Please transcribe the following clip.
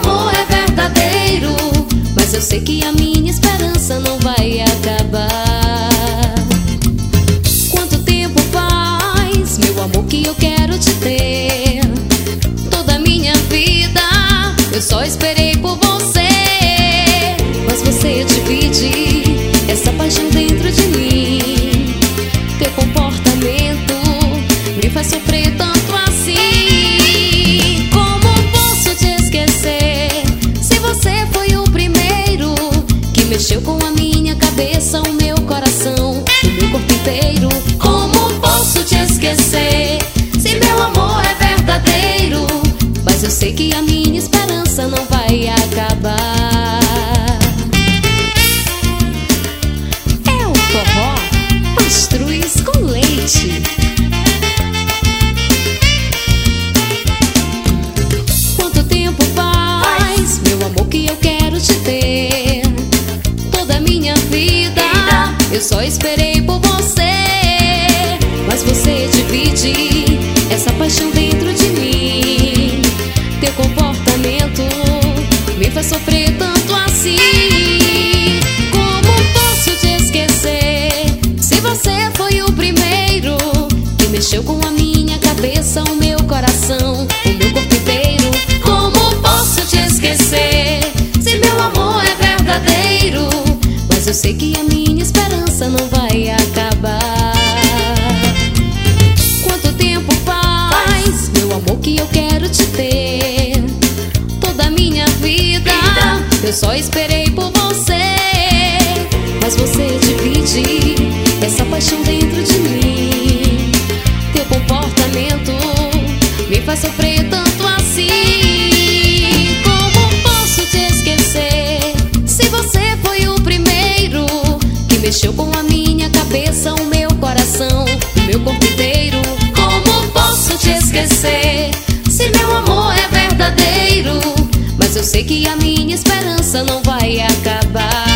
amor é verdadeiro, mas eu sei que a minha esperança não vai acabar. Quanto tempo faz, meu amor, que eu quero te ter? Toda a minha vida eu só esperei por você, mas você divide essa paixão dentro de mim. Teu comportamento me faz sofrer tanto assim. Como posso te esquecer se você foi o primeiro que mexeu com a minha cabeça, o meu coração, o meu corpo inteiro? Como posso te esquecer se meu amor é verdadeiro, mas eu sei que a minha esperança não vai acabar. É o forró Pastruz com leite. Quanto tempo faz, meu amor, que eu quero te ter? Toda a minha vida eu só esperei por você, mas você divide essa paixão dentro de mim. Teu comportamento me faz sofrer tanto assim. Como posso te esquecer se você foi o primeiro que mexeu com a minha cabeça, o meu coração, o meu corpo inteiro? Como posso te esquecer se meu amor é verdadeiro, mas eu sei que a minha esperança não vai acabar. Quanto tempo faz, meu amor, que eu quero te ter? Toda a minha vida eu só esperei por você, mas você divide essa paixão dentro de mim. Teu comportamento me faz sofrer tanto assim. Como posso te esquecer se você foi o primeiro que mexeu com a minha cabeça, o meu coração, o meu corpo inteiro? Como posso te esquecer se meu amor é verdadeiro, mas eu sei que a minha esperança não vai acabar.